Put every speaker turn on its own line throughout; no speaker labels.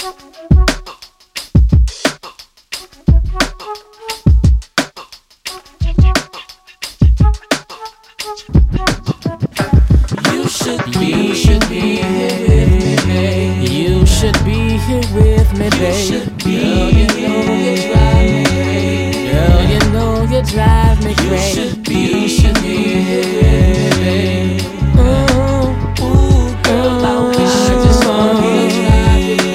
You should be here with me, babe. You should be here with me, babe. Girl, you know you drive me crazy. Girl, you know you drive me crazy. You should be here with me, babe. Ooh, girl, I wish you just wanna drive you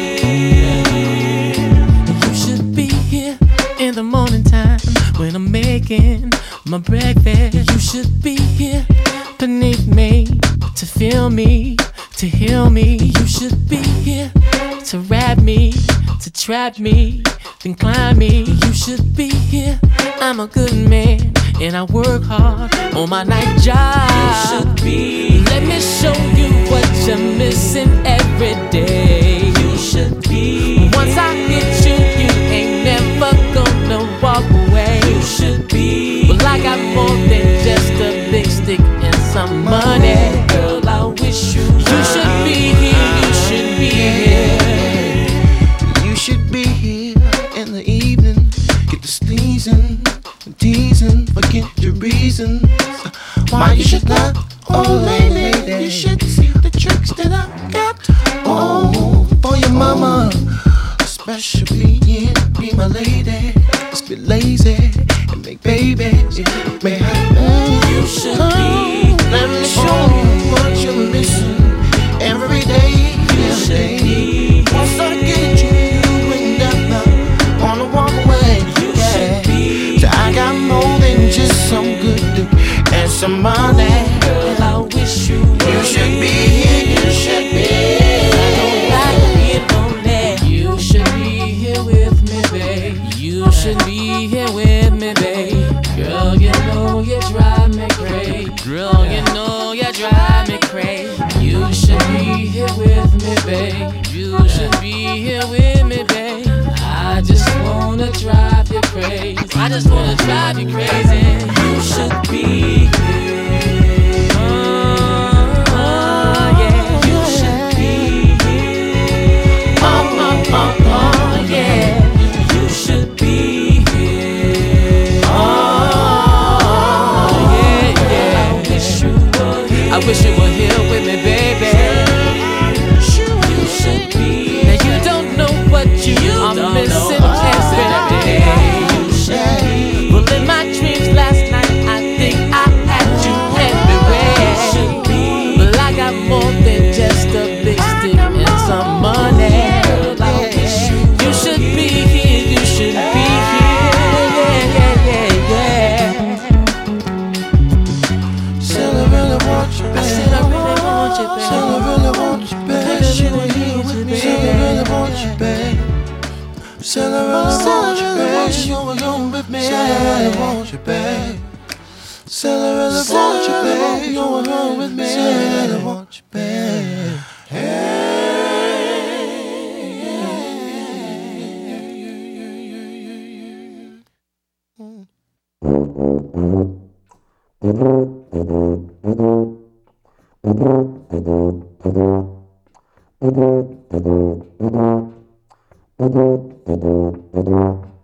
crazy. You should be here in the morning time when I'm making my breakfast. You should be here beneath me, to feel me, to heal me. You should be here to wrap me, to trap me, then climb me. You should be here. I'm a good man and I work hard on my night job. You should be. Let me show you what you're missing every day. You should be. Once I hit you, you ain't never gonna walk away. You should be. Well, I got more than just a big stick and some money. Girl, I wish you should be here. You should be here.
You should be here in the evening. Get the sneezing, teasing, forget your reasons why you should not. Oh, lady, you should see the tricks that I got. Oh, for your mama, especially, yeah, be my lady. Let's be lazy and make babies. May
you should be.
Let me show you what you're missing every day. Every day. Once I get you, you ain't never wanna walk away. Yeah. So I got more than just some good dick and some money.
Girl, I wish you
should be here. You should be.
I don't like being lonely. You should be here with me, babe. You should be here with me, babe. Girl, you know you drive me crazy. Girl, you know you drive me crazy. You should be here with me, babe. You should be here with me, babe. I just wanna drive you crazy. I just wanna drive you crazy. You should be here. Yeah. You should be here. Yeah. You should be here. I wish you were here with me, baby. You should be. Now you don't know what you are missing every day. You should be. Well, in my dreams last night, I think I had you everywhere. But I got more than just a big stick and some money. You should be here. You should be here. Yeah.
Said I really want you, babe.
I said I really want you, babe.
Said I really want you, babe. Wish you were here with me. Said I really want you, babe. Said I really want you, babe. Wish you were home with me. Said I really want you, babe. Said I really want you, babe. You were home with me. Said I really want you, babe. Hey.